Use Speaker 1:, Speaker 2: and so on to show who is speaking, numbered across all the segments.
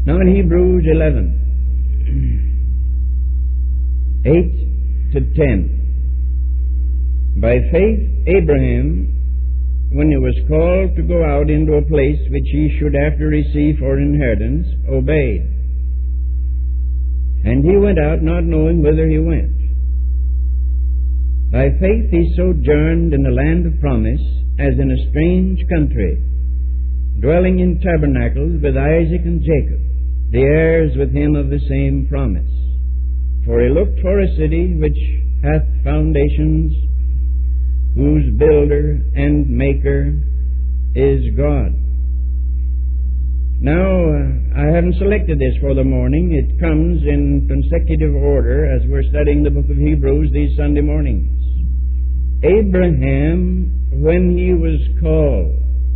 Speaker 1: Now in Hebrews 11, 8 to 10. By faith Abraham, when he was called to go out into a place which he should after receive for inheritance, obeyed. And he went out not knowing whither he went. By faith he sojourned in the land of promise, as in a strange country, dwelling in tabernacles with Isaac and Jacob, the heirs with him of the same promise. For he looked for a city which hath foundations, whose builder and maker is God. Now, I haven't selected this for the morning. It comes in consecutive order as we're studying the book of Hebrews these Sunday mornings. Abraham, when he was called.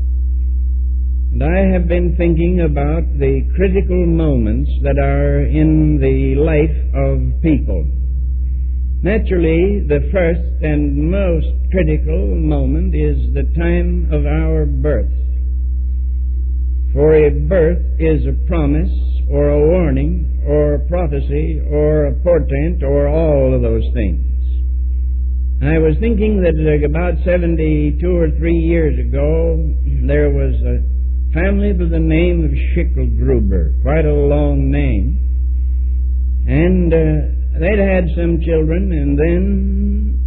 Speaker 1: And I have been thinking about the critical moments that are in the life of people. Naturally, the first and most critical moment is the time of our birth. For a birth is a promise, or a warning, or a prophecy, or a portent, or all of those things. I was thinking that about 72 or 3 years ago, there was a family by the name of Schicklgruber, quite a long name, and they'd had some children, and then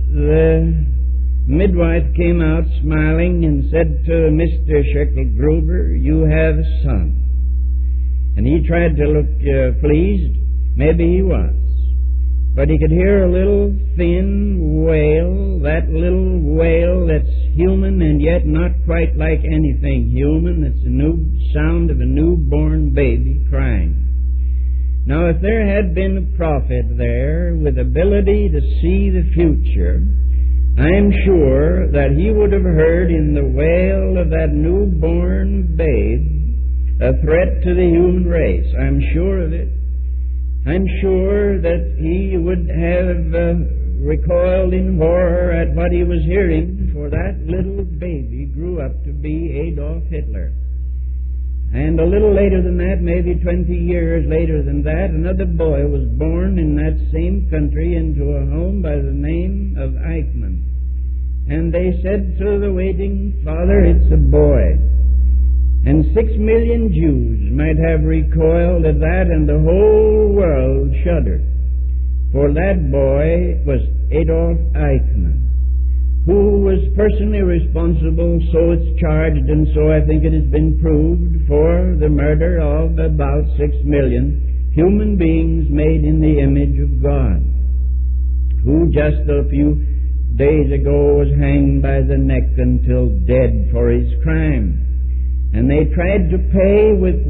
Speaker 1: the midwife came out smiling and said to Mr. Schicklgruber, "You have a son." And he tried to look pleased. Maybe he was. But he could hear a little thin wail, that little wail that's human and yet not quite like anything human. It's a new sound of a newborn baby crying. Now, if there had been a prophet there with ability to see the future, I'm sure that he would have heard in the wail of that newborn babe a threat to the human race. I'm sure of it. I'm sure that he would have recoiled in horror at what he was hearing, for that little baby grew up to be Adolf Hitler. And a little later than that, maybe 20 years later than that, another boy was born in that same country into a home by the name of Eichmann. And they said to the waiting father, "It's a boy." And 6 million Jews might have recoiled at that, and the whole world shuddered. For that boy was Adolf Eichmann, who was personally responsible, so it's charged, and so I think it has been proved, for the murder of about 6 million human beings made in the image of God, who just a few days ago was hanged by the neck until dead for his crime. And they tried to pay with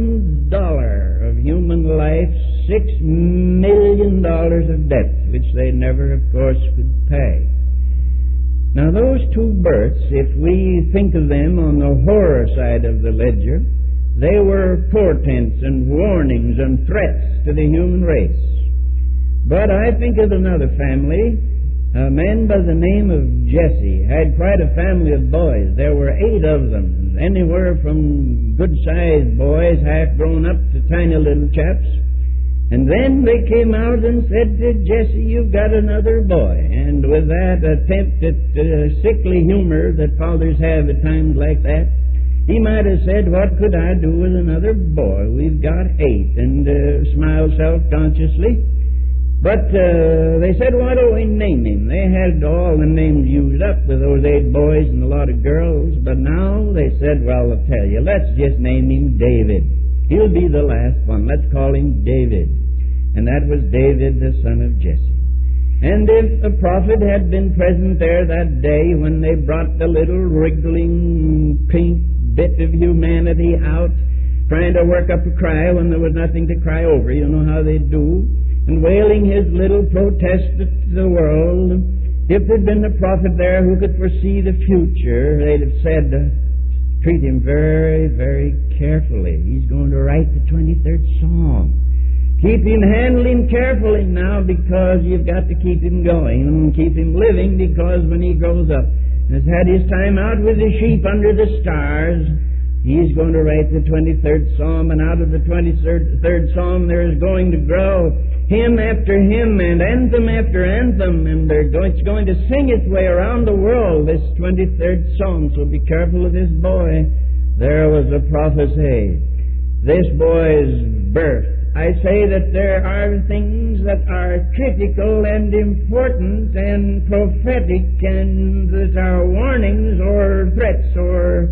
Speaker 1: $1 of human life $6 million of debt, which they never, of course, could pay. Now, those two births, if we think of them on the horror side of the ledger, they were portents and warnings and threats to the human race. But I think of another family. A man by the name of Jesse had quite a family of boys. There were 8 of them, anywhere from good-sized boys, half-grown up, to tiny little chaps. And then they came out and said to Jesse, "You've got another boy." And with that attempt at sickly humor that fathers have at times like that, he might have said, "What could I do with another boy? We've got 8, and smiled self-consciously. But they said, "Why don't we name him?" They had all the names used up with those 8 boys and a lot of girls. But now they said, "Well, I'll tell you, let's just name him David. He'll be the last one. Let's call him David." And that was David, the son of Jesse. And if a prophet had been present there that day when they brought the little wriggling pink bit of humanity out, trying to work up a cry when there was nothing to cry over, you know how they do, and wailing his little protest to the world, if there'd been a prophet there who could foresee the future, they'd have said, "Treat him very, very carefully. He's going to write the 23rd Psalm. Keep him, handle him carefully now, because you've got to keep him going and keep him living, because when he grows up and has had his time out with the sheep under the stars, He's going to write the 23rd Psalm, and out of the 23rd Psalm there is going to grow hymn after hymn and anthem after anthem, and it's going to sing its way around the world, this 23rd Psalm. So be careful of this boy. There was a prophecy. This boy's birth. I say that there are things that are critical and important and prophetic, and that are warnings or threats or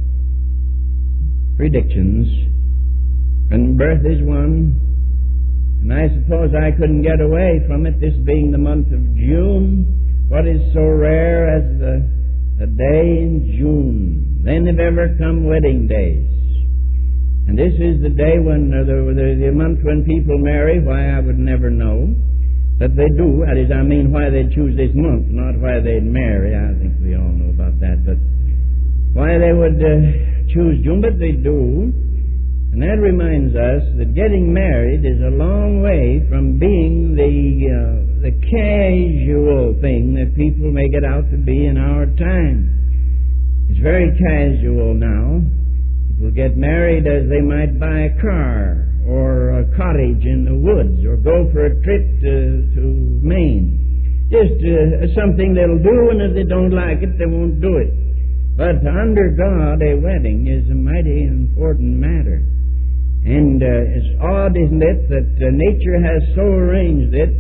Speaker 1: predictions, and birth is one. And I suppose I couldn't get away from it, this being the month of June. What is so rare as the day in June? Then have ever come wedding days. And this is the day when, the month when people marry. Why, I would never know. But they do. That is, I mean, why they choose this month, not why they'd marry. I think we all know about that. But why they would choose June, but they do. And that reminds us that getting married is a long way from being the casual thing that people make it out to be in our time. It's very casual now. People get married as they might buy a car or a cottage in the woods or go for a trip to Maine. Just something they'll do, and if they don't like it, they won't do it. But under God, a wedding is a mighty important matter. And it's odd, isn't it, that nature has so arranged it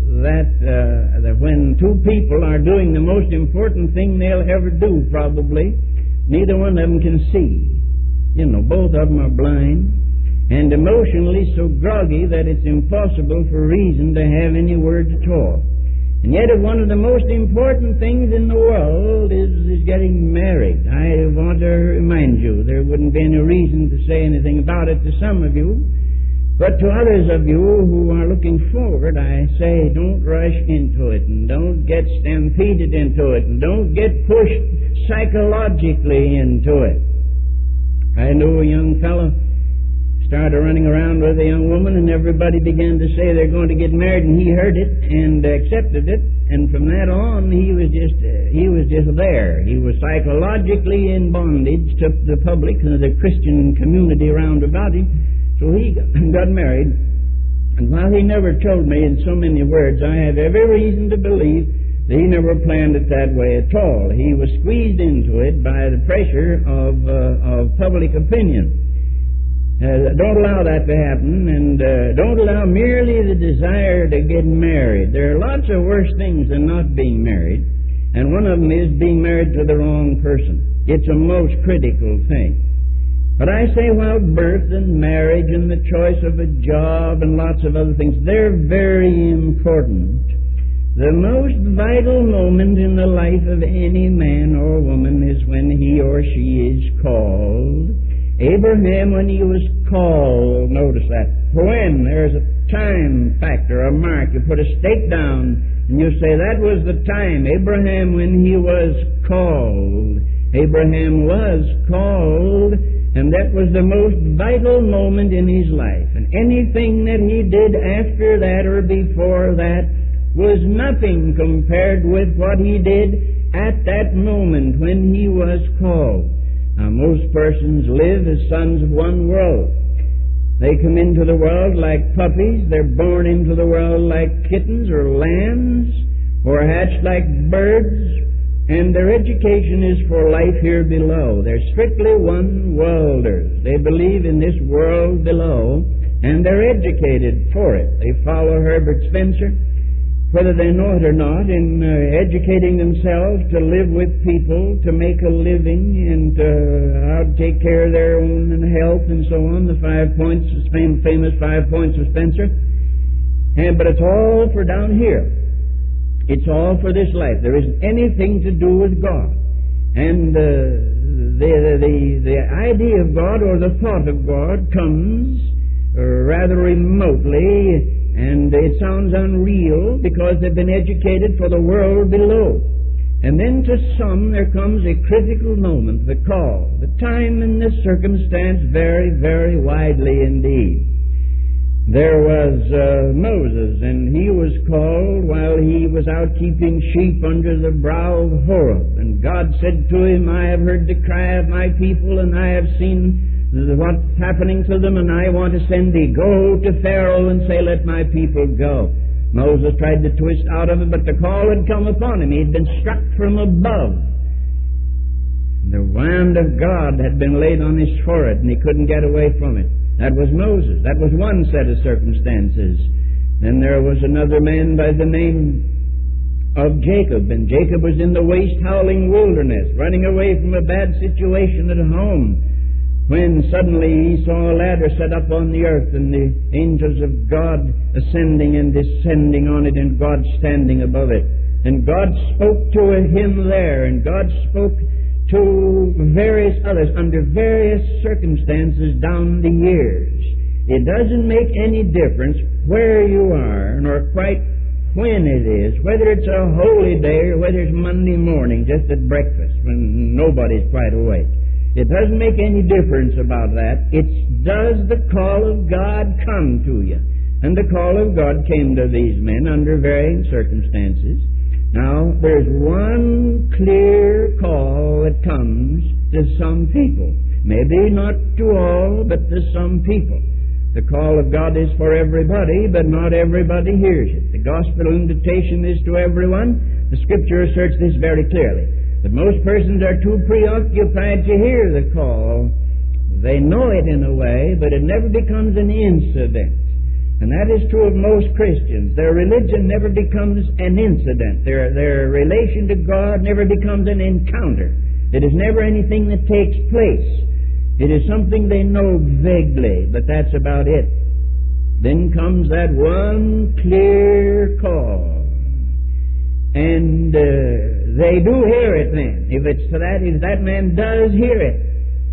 Speaker 1: that when two people are doing the most important thing they'll ever do, probably, neither one of them can see. You know, both of them are blind and emotionally so groggy that it's impossible for reason to have any words at all. And yet, if one of the most important things in the world is getting married, I want to remind you, there wouldn't be any reason to say anything about it to some of you, but to others of you who are looking forward, I say, don't rush into it, and don't get stampeded into it, and don't get pushed psychologically into it. I knew a young fellow started running around with a young woman, and everybody began to say they're going to get married, and he heard it and accepted it, and from that on he was just there. He was psychologically in bondage to the public and the Christian community around about him. So he got married, and while he never told me in so many words, I have every reason to believe that he never planned it that way at all. He was squeezed into it by the pressure of public opinion. Don't allow that to happen, and don't allow merely the desire to get married. There are lots of worse things than not being married, and one of them is being married to the wrong person. It's a most critical thing. But I say, while birth and marriage and the choice of a job and lots of other things, they're very important. The most vital moment in the life of any man or woman is when he or she is called. Abraham, when he was called, notice that. When? There's a time factor, a mark. You put a stake down, and you say that was the time. Abraham, when he was called. Abraham was called, and that was the most vital moment in his life. And anything that he did after that or before that was nothing compared with what he did at that moment when he was called. Now, most persons live as sons of one world. They come into the world like puppies. They're born into the world like kittens or lambs, or hatched like birds, and their education is for life here below. They're strictly one-worlders. They believe in this world below, and they're educated for it. They follow Herbert Spencer, whether they know it or not, in educating themselves to live with people, to make a living, and how to take care of their own health and so on, the 5 points, famous 5 points of Spencer. But it's all for down here. It's all for this life. There isn't anything to do with God. And the idea of God or the thought of God comes rather remotely, and it sounds unreal because they've been educated for the world below. And then to some there comes a critical moment, the call. The time and the circumstance vary very widely indeed. There was Moses, and he was called while he was out keeping sheep under the brow of Horeb. And God said to him, I have heard the cry of my people, and I have seen what's happening to them, and I want to send thee. Go to Pharaoh and say, let my people go. Moses tried to twist out of it, but the call had come upon him. He had been struck from above. The hand of God had been laid on his forehead, and he couldn't get away from it. That was Moses. That was one set of circumstances. Then there was another man by the name of Jacob, and Jacob was in the waste, howling wilderness, running away from a bad situation at home, when suddenly he saw a ladder set up on the earth, and the angels of God ascending and descending on it, and God standing above it. And God spoke to him there, and God spoke to various others under various circumstances down the years. It doesn't make any difference where you are, nor quite when it is, whether it's a holy day or whether it's Monday morning just at breakfast when nobody's quite awake. It doesn't make any difference about that. It's does the call of God come to you? And the call of God came to these men under varying circumstances. Now, there's one clear call that comes to some people. Maybe not to all, but to some people. The call of God is for everybody, but not everybody hears it. The gospel invitation is to everyone. The Scripture asserts this very clearly. But most persons are too preoccupied to hear the call. They know it in a way, but it never becomes an incident. And that is true of most Christians. Their religion never becomes an incident. Their relation to God never becomes an encounter. It is never anything that takes place. It is something they know vaguely, but that's about it. Then comes that one clear call. And they do hear it then. If that man does hear it.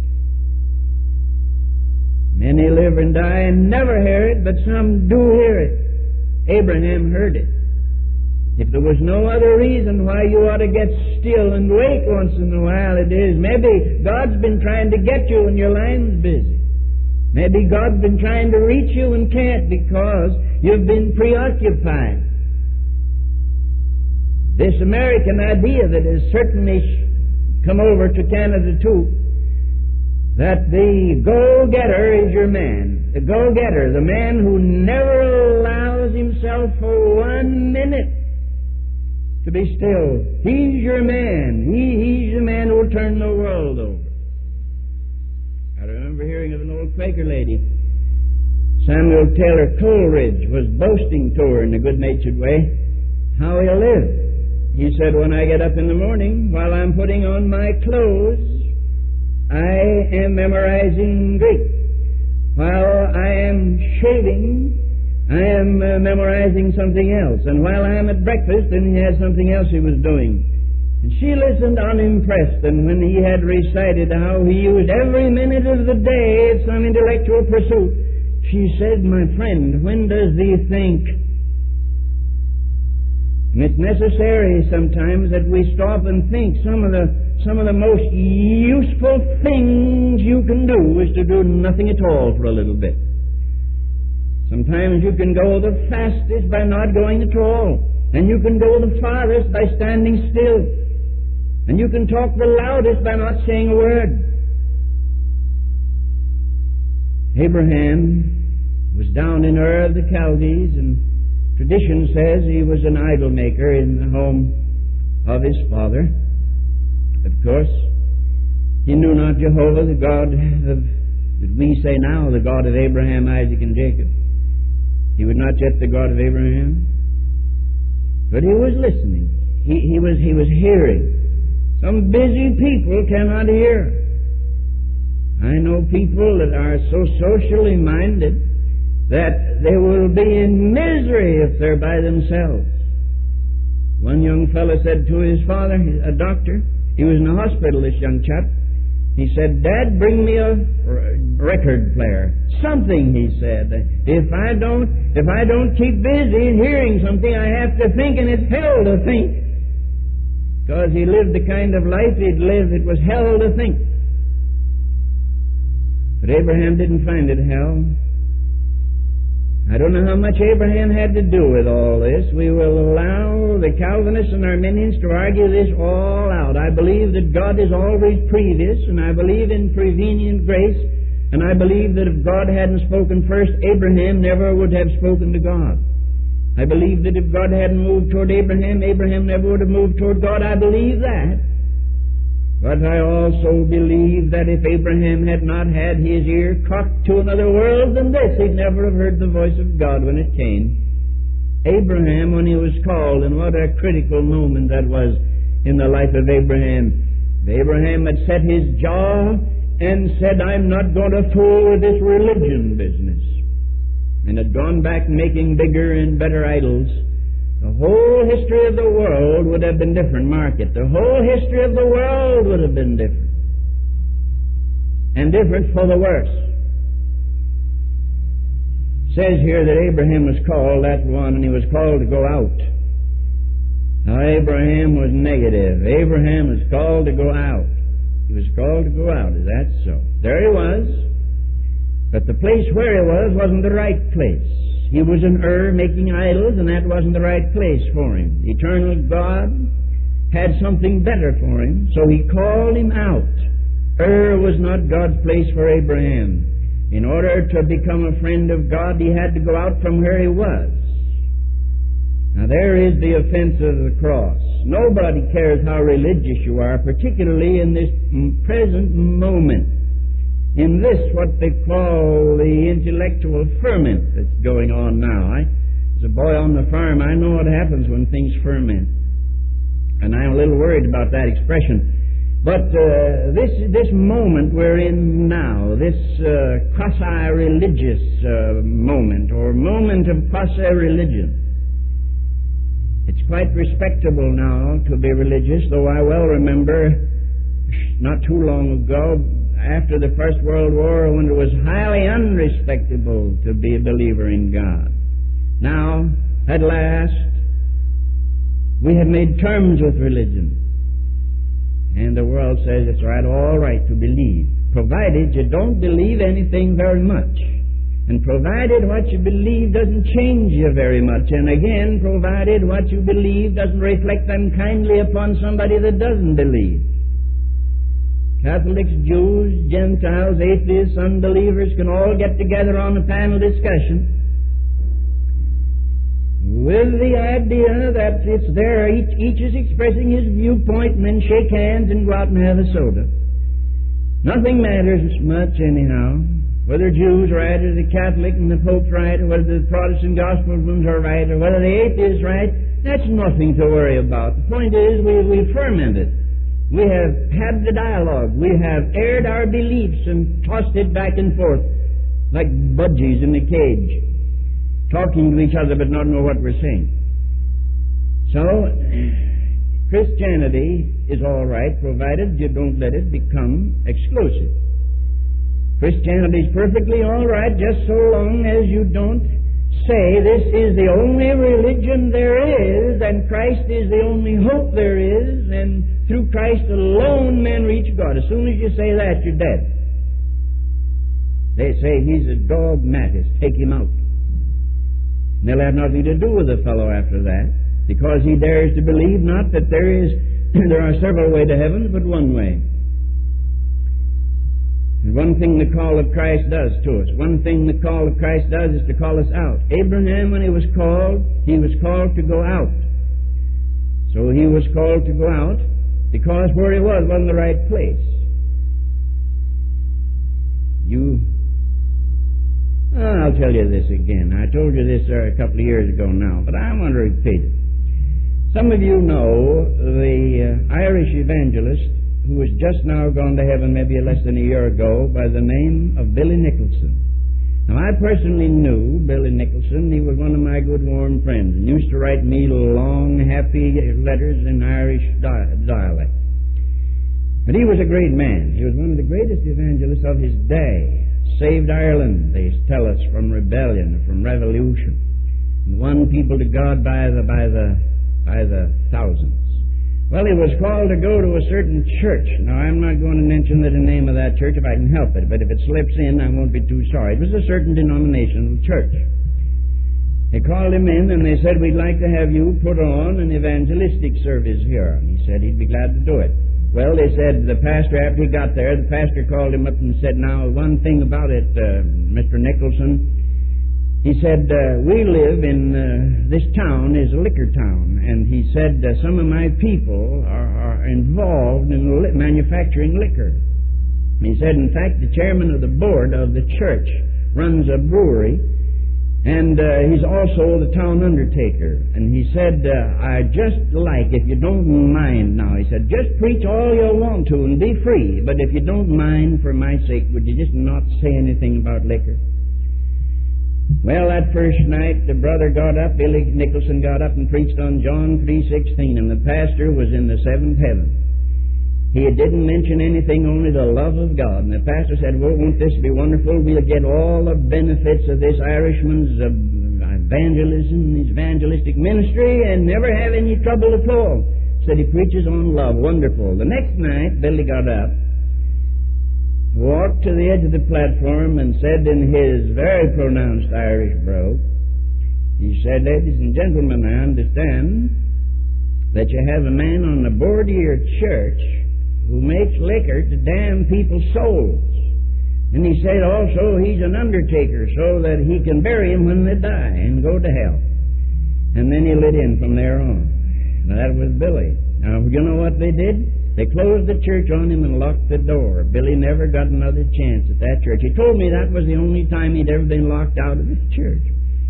Speaker 1: Many live and die and never hear it, but some do hear it. Abraham heard it. If there was no other reason why you ought to get still and wait once in a while, it is maybe God's been trying to get you and your line's busy. Maybe God's been trying to reach you and can't because you've been preoccupied. This American idea that has certainly come over to Canada too, that the go-getter is your man. The go-getter, the man who never allows himself for 1 minute to be still. He's your man. He's the man who will turn the world over. I remember hearing of an old Quaker lady. Samuel Taylor Coleridge was boasting to her in a good-natured way how he lived. He said, when I get up in the morning, while I'm putting on my clothes, I am memorizing Greek. While I am shaving, I am memorizing something else. And while I am at breakfast, then he had something else he was doing. And she listened unimpressed, and when he had recited how he used every minute of the day at some intellectual pursuit, she said, my friend, when does thee think? And it's necessary sometimes that we stop and think. Some of the most useful things you can do is to do nothing at all for a little bit. Sometimes you can go the fastest by not going at all. And you can go the farthest by standing still. And you can talk the loudest by not saying a word. Abraham was down in Ur of the Chaldees, and tradition says he was an idol maker in the home of his father. Of course, he knew not Jehovah, the God that we say now, the God of Abraham, Isaac, and Jacob. He was not yet the God of Abraham, but he was listening. He was hearing. Some busy people cannot hear. I know people that are so socially minded that they will be in misery if they're by themselves. One young fellow said to his father, a doctor, he was in a hospital, this young chap, he said, Dad, bring me a record player. Something, he said. If I don't keep busy and hearing something, I have to think, and it's hell to think. Because he lived the kind of life he'd lived, it was hell to think. But Abraham didn't find it hell. I don't know how much Abraham had to do with all this. We will allow the Calvinists and Arminians to argue this all out. I believe that God is always previous, and I believe in prevenient grace, and I believe that if God hadn't spoken first, Abraham never would have spoken to God. I believe that if God hadn't moved toward Abraham, Abraham never would have moved toward God. I believe that. But I also believe that if Abraham had not had his ear cocked to another world than this, he'd never have heard the voice of God when it came. Abraham, when he was called, and what a critical moment that was in the life of Abraham. Abraham had set his jaw and said, I'm not going to fool with this religion business, and had gone back making bigger and better idols. The whole history of the world would have been different. Mark it. The whole history of the world would have been different. And different for the worse. It says here that Abraham was called, that one, and he was called to go out. Now, Abraham was negative. Abraham was called to go out. He was called to go out. Is that so? There he was. But the place where he was wasn't the right place. He was in Ur making idols, and that wasn't the right place for him. Eternal God had something better for him, so he called him out. Ur was not God's place for Abraham. In order to become a friend of God, he had to go out from where he was. Now there is the offense of the cross. Nobody cares how religious you are, particularly in this present moment. In this, what they call the intellectual ferment that's going on now. As a boy on the farm, I know what happens when things ferment. And I'm a little worried about that expression. But this moment we're in now, this quasi-religious moment, or moment of quasi-religion, it's quite respectable now to be religious, though I well remember not too long ago, after the First World War, when it was highly unrespectable to be a believer in God. Now, at last, we have made terms with religion. And the world says it's all right to believe, provided you don't believe anything very much. And provided what you believe doesn't change you very much. And again, provided what you believe doesn't reflect unkindly upon somebody that doesn't believe. Catholics, Jews, Gentiles, atheists, unbelievers can all get together on a panel discussion with the idea that it's there, each is expressing his viewpoint, and then shake hands and go out and have a soda. Nothing matters much anyhow. Whether Jews are right, or the Catholic and the Pope's right, or whether the Protestant Gospelmans are right, or whether the atheist is right, that's nothing to worry about. The point is we've fermented. We have had the dialogue. We have aired our beliefs and tossed it back and forth like budgies in a cage, talking to each other but not know what we're saying. So, Christianity is all right, provided you don't let it become exclusive. Christianity is perfectly all right just so long as you don't say this is the only religion there is, and Christ is the only hope there is, and through Christ alone men reach God. As soon as you say that, you're dead. They say he's a dogmatist. Take him out. And they'll have nothing to do with the fellow after that, because he dares to believe not that there are several ways to heaven, but one way. And one thing the call of Christ does to us, one thing the call of Christ does is to call us out. Abraham, when he was called to go out. So he was called to go out because where he was wasn't the right place. I'll tell you this again. I told you this a couple of years ago now, but I want to repeat it. Some of you know the Irish evangelist who was just now gone to heaven maybe less than a year ago by the name of Billy Nicholson. Now, I personally knew Billy Nicholson. He was one of my good, warm friends and used to write me long, happy letters in Irish dialect. But he was a great man. He was one of the greatest evangelists of his day. Saved Ireland, they tell us, from rebellion, from revolution, and won people to God by the thousands. Well, he was called to go to a certain church. Now, I'm not going to mention the name of that church if I can help it, but if it slips in, I won't be too sorry. It was a certain denominational church. They called him in and they said, we'd like to have you put on an evangelistic service here. And he said he'd be glad to do it. Well, they said the pastor, after he got there, the pastor called him up and said, now, one thing about it, Mr. Nicholson, he said, we live in, this town is a liquor town, and he said, some of my people are involved in manufacturing liquor. He said, in fact, the chairman of the board of the church runs a brewery, and he's also the town undertaker. And he said, I just like, if you don't mind now, he said, just preach all you want to and be free, but if you don't mind, for my sake, would you just not say anything about liquor? Well, that first night, the brother got up, Billy Nicholson got up and preached on John 3:16, and the pastor was in the seventh heaven. He didn't mention anything, only the love of God. And the pastor said, well, won't this be wonderful? We'll get all the benefits of this Irishman's evangelism, his evangelistic ministry, and never have any trouble at all. Said he preaches on love. Wonderful. The next night, Billy got up, walked to the edge of the platform and said in his very pronounced Irish brogue, he said, ladies and gentlemen, I understand that you have a man on the board of your church who makes liquor to damn people's souls. And he said also he's an undertaker so that he can bury them when they die and go to hell. And then he lit in from there on. Now, that was Billy. Now, you know what they did? They closed the church on him and locked the door. Billy never got another chance at that church. He told me that was the only time he'd ever been locked out of his church.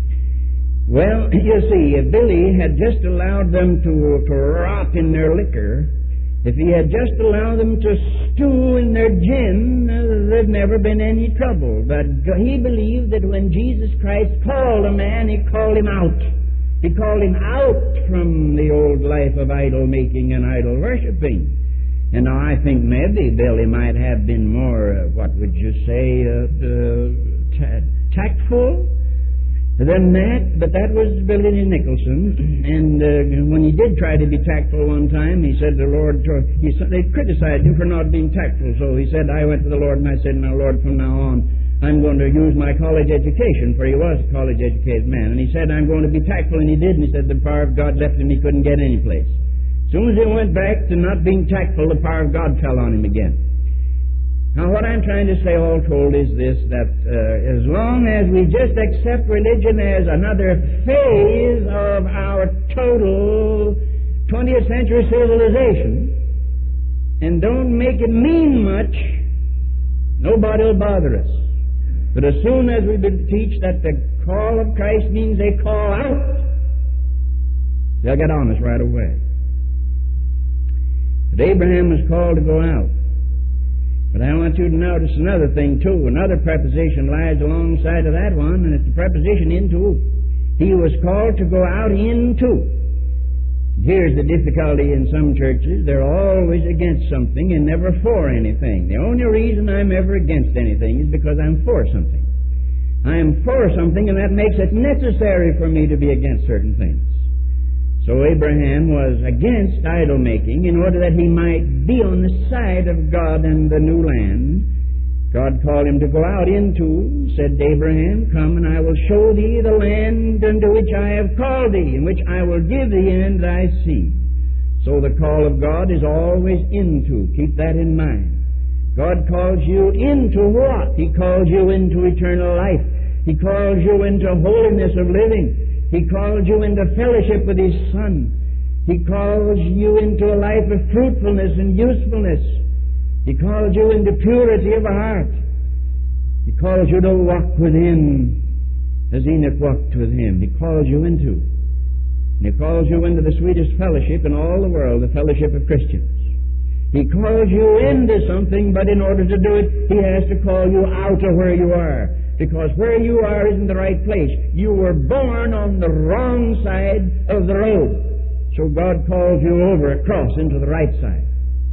Speaker 1: Well, you see, if Billy had just allowed them to rot in their liquor, if he had just allowed them to stew in their gin, there'd never been any trouble. But he believed that when Jesus Christ called a man, he called him out. He called him out from the old life of idol-making and idol-worshipping. And now I think maybe Billy might have been more, what would you say, tactful than that. But that was Billy Nicholson. And when he did try to be tactful one time, he said the Lord, they criticized him for not being tactful. So he said, I went to the Lord and I said, now Lord, from now on, I'm going to use my college education, for he was a college-educated man. And he said, I'm going to be tactful, and he did. And he said the power of God left him, he couldn't get any place. As soon as he went back to not being tactful, the power of God fell on him again. Now, what I'm trying to say, all told, is this, that as long as we just accept religion as another phase of our total 20th century civilization and don't make it mean much, nobody will bother us. But as soon as we teach that the call of Christ means a call out, they'll get on us right away. But Abraham was called to go out. But I want you to notice another thing, too. Another preposition lies alongside of that one, and it's the preposition into. He was called to go out into. Here's the difficulty in some churches. They're always against something and never for anything. The only reason I'm ever against anything is because I'm for something. I am for something, and that makes it necessary for me to be against certain things. So Abraham was against idol-making in order that he might be on the side of God and the new land. God called him to go out into, said to Abraham, come and I will show thee the land unto which I have called thee, and which I will give thee and thy seed. So the call of God is always into. Keep that in mind. God calls you into what? He calls you into eternal life. He calls you into holiness of living. He calls you into fellowship with His Son. He calls you into a life of fruitfulness and usefulness. He calls you into purity of heart. He calls you to walk with Him as Enoch walked with Him. He calls you into. And He calls you into the sweetest fellowship in all the world, the fellowship of Christians. He calls you into something, but in order to do it, He has to call you out of where you are. Because where you are isn't the right place. You were born on the wrong side of the road. So God calls you over, across, into the right side.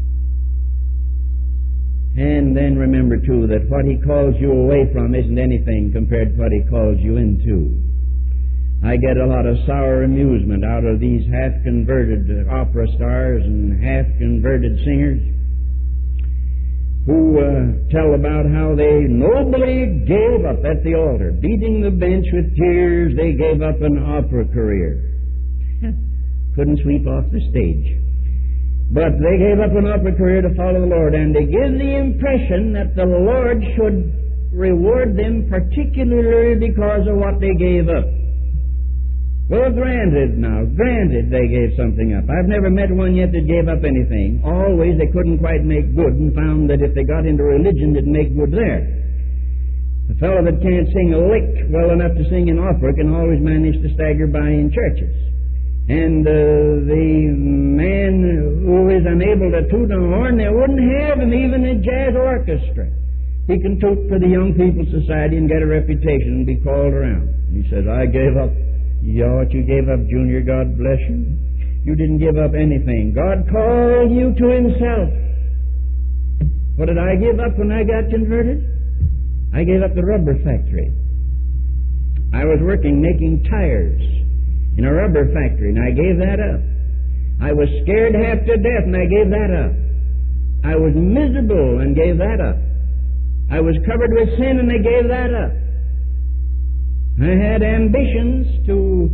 Speaker 1: And then remember, too, that what He calls you away from isn't anything compared to what He calls you into. I get a lot of sour amusement out of these half-converted opera stars and half-converted singers who tell about how they nobly gave up at the altar, beating the bench with tears. They gave up an opera career. Couldn't sweep off the stage. But they gave up an opera career to follow the Lord, and they give the impression that the Lord should reward them particularly because of what they gave up. Well, granted they gave something up. I've never met one yet that gave up anything. Always they couldn't quite make good and found that if they got into religion, they'd make good there. The fellow that can't sing a lick well enough to sing in opera can always manage to stagger by in churches. And the man who is unable to toot a horn, they wouldn't have him even in a jazz orchestra. He can toot for the Young People's Society and get a reputation and be called around. He says, I gave up. Yeah, what you gave up, Junior, God bless you. You didn't give up anything. God called you to Himself. What did I give up when I got converted? I gave up the rubber factory. I was working making tires in a rubber factory, and I gave that up. I was scared half to death, and I gave that up. I was miserable and gave that up. I was covered with sin, and I gave that up. I had ambitions to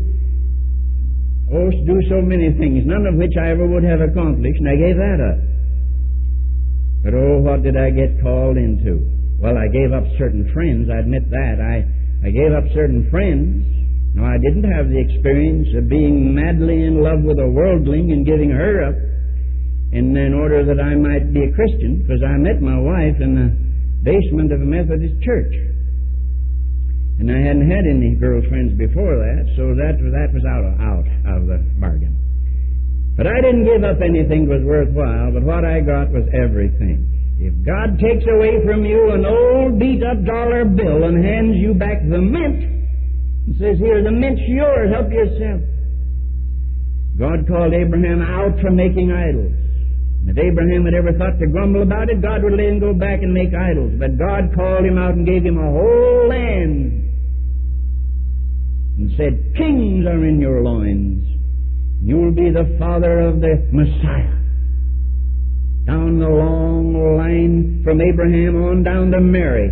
Speaker 1: do so many things, none of which I ever would have accomplished, and I gave that up. But what did I get called into? Well, I gave up certain friends, I admit that. I gave up certain friends. No, I didn't have the experience of being madly in love with a worldling and giving her up in order that I might be a Christian, because I met my wife in the basement of a Methodist church. And I hadn't had any girlfriends before that, so that was out of the bargain. But I didn't give up anything that was worthwhile, but what I got was everything. If God takes away from you an old beat-up dollar bill and hands you back the mint, and says, here, the mint's yours, help yourself. God called Abraham out from making idols. And if Abraham had ever thought to grumble about it, God would let him go back and make idols. But God called him out and gave him a whole land and said, kings are in your loins. You will be the father of the Messiah. Down the long line from Abraham on down to Mary,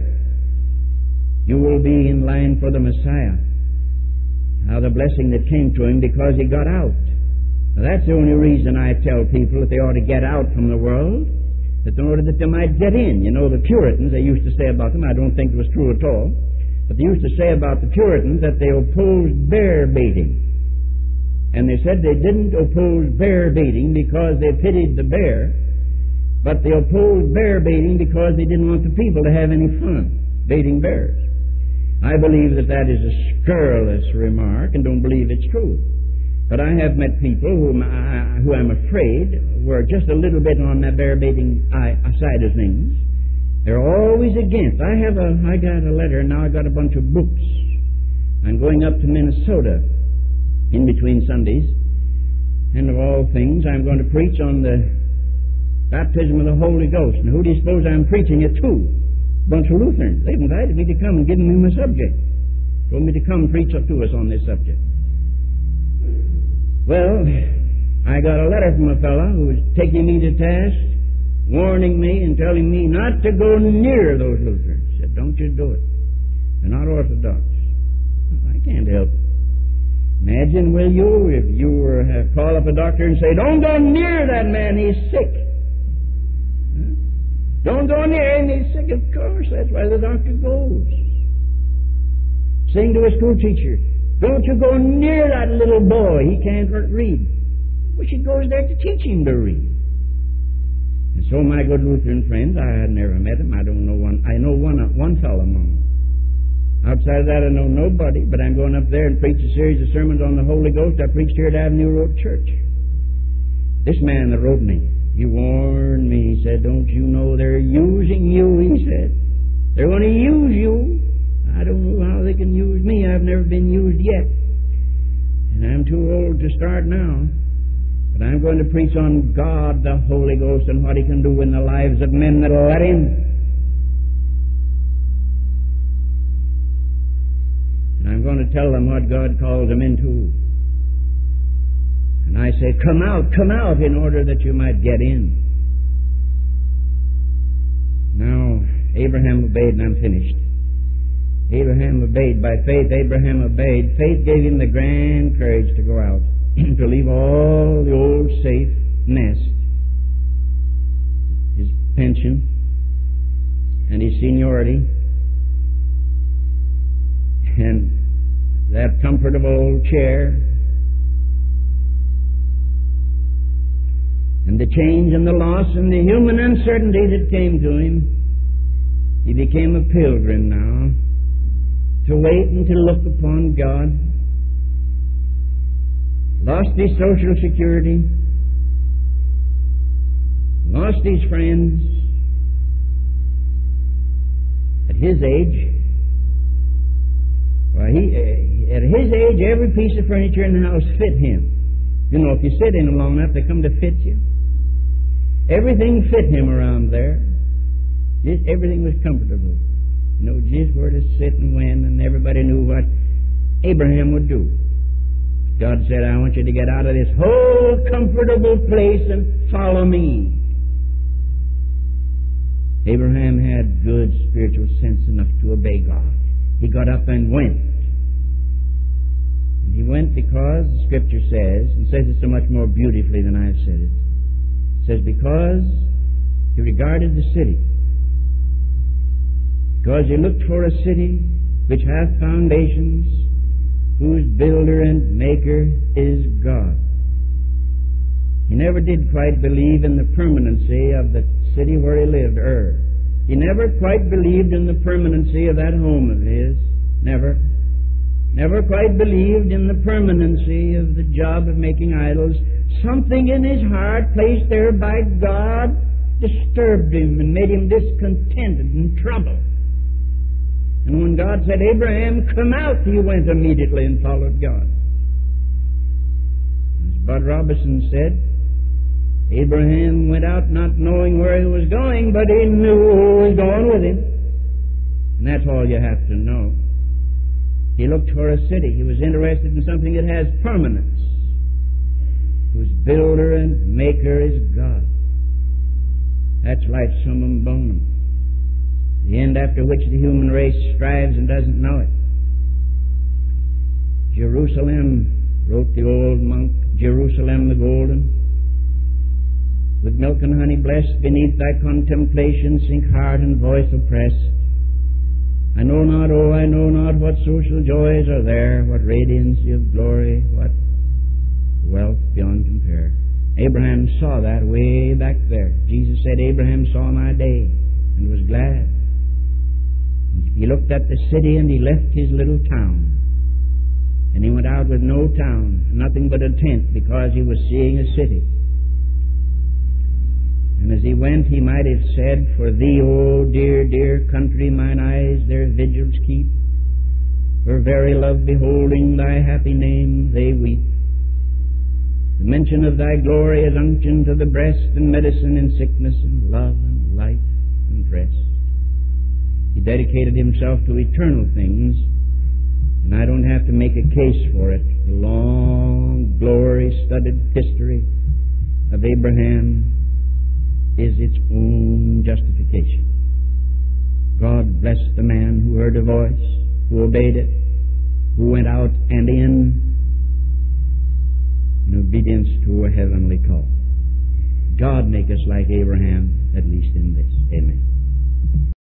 Speaker 1: you will be in line for the Messiah. Now, the blessing that came to him because he got out. Now, that's the only reason I tell people that they ought to get out from the world, that in order that they might get in. You know, the Puritans, they used to say about them, I don't think it was true at all, but they used to say about the Puritans that they opposed bear baiting. And they said they didn't oppose bear baiting because they pitied the bear, but they opposed bear baiting because they didn't want the people to have any fun baiting bears. I believe that is a scurrilous remark and don't believe it's true. But I have met people who I'm afraid were just a little bit on that bear baiting side of things. They're always against. I got a letter, now I got a bunch of books. I'm going up to Minnesota in between Sundays, and of all things, I'm going to preach on the baptism of the Holy Ghost. And who do you suppose I'm preaching it to? A bunch of Lutherans. They've invited me to come and given me my subject. Told me to come and preach up to us on this subject. Well, I got a letter from a fellow who was taking me to task, warning me and telling me not to go near those Lutherans. He said, don't you do it. They're not Orthodox. I can't help it. Imagine, will you, if you were to call up a doctor and say, don't go near that man, he's sick. Don't go near him, he's sick. Of course, that's why the doctor goes. Saying to a school teacher, don't you go near that little boy, he can't read. Well, she goes there to teach him to read. And so my good Lutheran friends, I had never met him, I don't know one. I know one fellow among them. Outside of that, I know nobody, but I'm going up there and preach a series of sermons on the Holy Ghost. I preached here at Avenue Road Church. This man that wrote me, he warned me. He said, don't you know they're using you, he said. They're going to use you. I don't know how they can use me. I've never been used yet. And I'm too old to start now. But I'm going to preach on God, the Holy Ghost, and what He can do in the lives of men that will let Him. And I'm going to tell them what God calls them into. And I say, come out, in order that you might get in. Abraham obeyed, and I'm finished. Abraham obeyed. By faith, Abraham obeyed. Faith gave him the grand courage to go out, to leave all the old safe nest, his pension, and his seniority, and that comfortable chair, and the change and the loss and the human uncertainty that came to him. He became a pilgrim now, to wait and to look upon God. Lost his social security, lost his friends. At his age, at his age, every piece of furniture in the house fit him. You know, if you sit in them long enough, they come to fit you. Everything fit him around there. Everything was comfortable. You know just where to sit and when, and everybody knew what Abraham would do. God said, I want you to get out of this whole comfortable place and follow me. Abraham had good spiritual sense enough to obey God. He got up and went. And he went because the Scripture says, and says it so much more beautifully than I've said it. It says, because he regarded the city. Because he looked for a city which hath foundations, whose builder and maker is God. He never did quite believe in the permanency of the city where he lived, Ur. He never quite believed in the permanency of that home of his. Never. Never quite believed in the permanency of the job of making idols. Something in his heart placed there by God disturbed him and made him discontented and troubled. And when God said, Abraham, come out, he went immediately and followed God. As Bud Robinson said, Abraham went out not knowing where he was going, but he knew who was going with him. And that's all you have to know. He looked for a city. He was interested in something that has permanence, whose builder and maker is God. That's life's summum bonum, the end after which the human race strives and doesn't know it. Jerusalem, wrote the old monk, Jerusalem the golden, with milk and honey blessed, beneath thy contemplation sink heart and voice oppressed. I know not, oh, I know not what social joys are there, what radiancy of glory, what wealth beyond compare. Abraham saw that way back there. Jesus said, Abraham saw my day and was glad. He looked at the city and he left his little town. And he went out with no town, nothing but a tent, because he was seeing a city. And as he went, he might have said, for thee, O dear, dear country, mine eyes their vigils keep. For very love beholding thy happy name, they weep. The mention of thy glory is unction to the breast, and medicine in sickness, and love, and life, and rest. He dedicated himself to eternal things, and I don't have to make a case for it. The long, glory-studded history of Abraham is its own justification. God bless the man who heard a voice, who obeyed it, who went out and in obedience to a heavenly call. God make us like Abraham, at least in this. Amen.